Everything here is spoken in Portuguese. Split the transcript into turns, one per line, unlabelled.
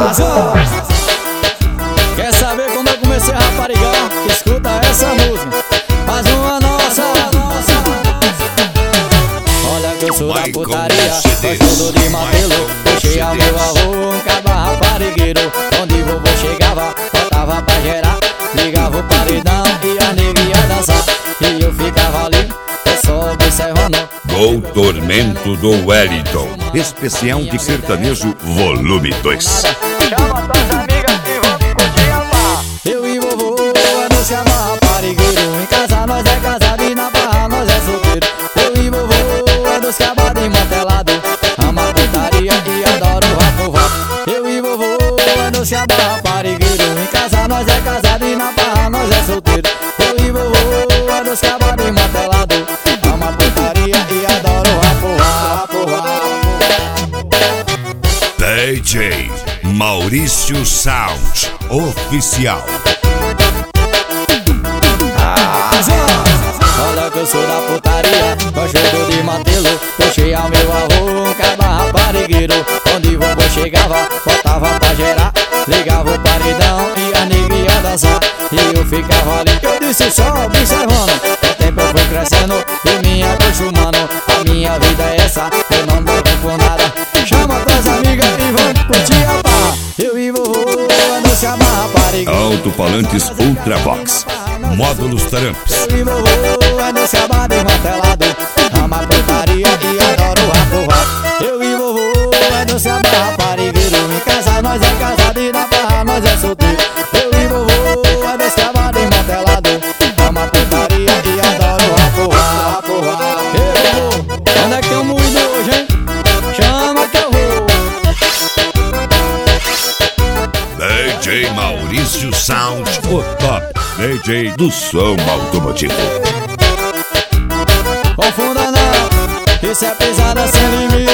Quer saber como eu comecei a raparigar? Escuta essa música, faz uma nossa. Olha que eu sou da putaria, gosto de matelo. Puxei ao meu avô, um caba raparigueiro. Onde vovô chegava, botava pra gerar. Ligava o paredão e a nega ia dançar. E eu ficava ali, só observando.
Doutormento do Wellington, especial de sertanejo volume 2.
Chama tuas amigas e vamos curtir a farra. Eu e vovô é nos chama raparigueiro. Em casa nós é casado e na barra nós é solteiro. Eu e vovô é nos cabas desmantelado. Ama a putaria e adora o vapo-vapo. Eu e vovô é nos chama raparigueiro. Em casa nós é casado e na barra nós é solteiro. Eu e vovô é nos cabas desmantelado. Ama a putaria e adora o vapo-vapo.
DJ Maurício Sound Oficial.
Olha que eu sou da putaria, gosto de matelo. Puxei ao meu avô, um caba raparigueiro. Onde vovô chegava, botava pra gerar. Ligava o paredão e a nega ia dançar. E eu ficava ali, eu disse só observando. O tempo eu fui crescendo e me acostumando. A minha vida é essa, eu não dou por nada. Chama tuas amigas e vamos curtir a barra. Eu e vovô ando chama rapariga.
Alto-falantes Ultravox, módulos Tramps.
Eu e vovô ando chama desmantelado. Ama a putaria e adora o vapo-vapo. Eu e vovô ando chama raparigueiro. Em casa nós é casado e na barra nós é solteiro. Eu e vovô ando chama desmantelado. Ama a putaria e adora o vapo-vapo. Ei vovô, onde é que tem um moído hoje, hein? Chama que eu vou.
DJ Maurício Sound, o top DJ do som automotivo.
Confunda não, isso é pesada sem limite.